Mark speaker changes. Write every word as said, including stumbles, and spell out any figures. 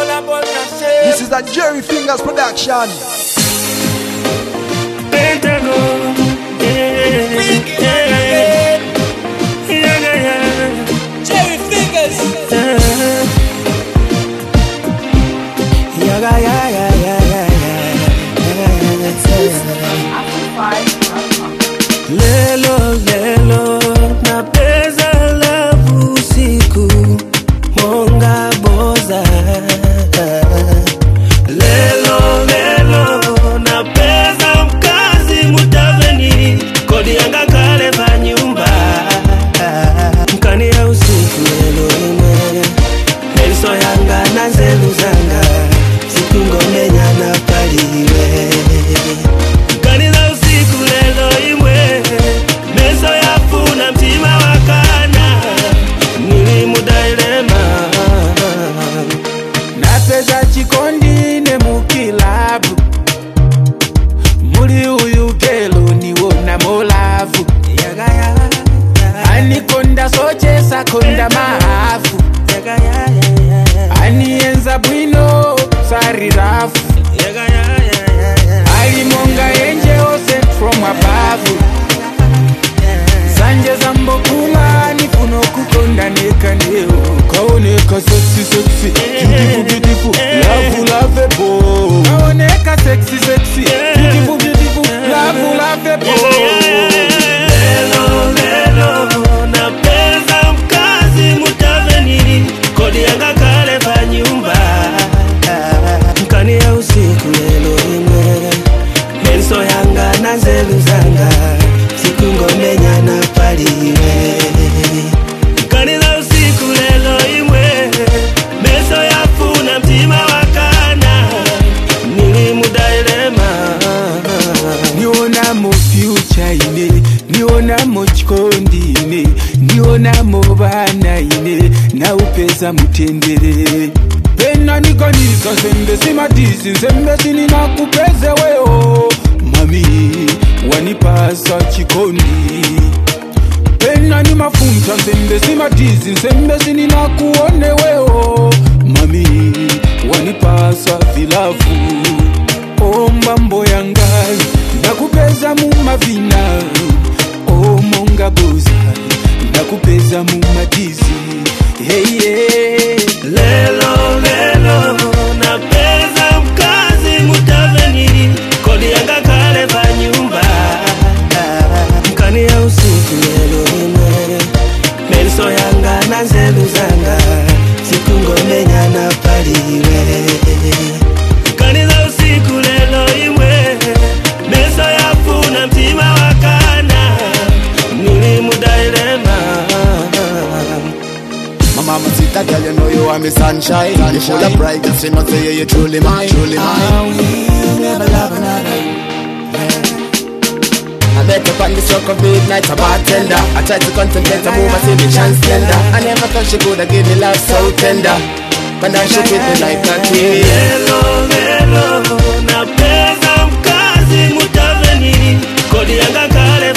Speaker 1: This is a Jerry Fingers production.
Speaker 2: Pentagon, yeah, yeah, yeah, yeah.
Speaker 3: Jerry Fingers.
Speaker 2: Yeah, yeah, yeah, yeah, yeah, yeah. Lelo, lelo, na pesa la usiku, monga boza. Lelo, lelo, na pesa mkazi mutaveni, kodi yanga kale pa nyumba. Mkani ya usiku lelo ime, Nelso yanga na zelu zanga, siku ngomenya na paliwe. Mkani la usiku lelo ime, Nelso ya funa mtima wakana, nili mudailema.
Speaker 4: Na pesa chikondi ne mukilabu, muri uyu gelo niwona molavu. Anikonda sochesa konda maafu, anienza bwino sari rafu, alimonga angel sent from above. Sanje zambokula nifuno kukonda neka neo, kaoneka sexy sexy, beautiful beautiful, love lovable. Kaoneka sexy sexy, beautiful beautiful, love lovable.
Speaker 2: Lelo, lelo, na pesa mkazi mutaveni, kodi yanga kale pa nyumba. Mkani ya usiku lelo ime, Nelso yanga na zelu zanga, siku ngomenya na paliwe. Mkani la usiku lelo ime, Nelso ya funa mtima wakana, nili mudailema.
Speaker 4: Niona mo future ine, niona mo chikondi ine, niona mo bana ine, na upeza mutendere. Pena nikanisa sembe simatizi, sembe sini na kupeze weo. Mami, wanipasa chikondi. Pena ni mafunta sembe simatizi, sembe sini na kuone weo. Mami, wanipasa vilavu. Oh mambo yangai, nakupeza mumavina. Oh monga boza, nakupeza mumadizi. Hey yeah.
Speaker 2: Lelo, lelo, na pesa mkazi mutaveni, kodi yanga kale pa nyumba. Mkani ya usiku lelo ime, Nelso yanga na zelu zanga, siku ngomenya na paliwe. Mkani la usiku lelo ime, Nelso ya funa mtima wakana, nili mudailema.
Speaker 1: My mama sit a girl, you know you are my sunshine. sunshine. You full of pride, just you not say you truly mine, truly mine.
Speaker 3: I will never love another.
Speaker 1: I make up on the stroke of midnight, a bartender. I try to contemplate a move, I see me chance tender. I never thought she could have give me love so tender. When I shoot with me like a kid.
Speaker 2: Lelo, lelo, na pesa mkazi mutaveni, kodi yanga kale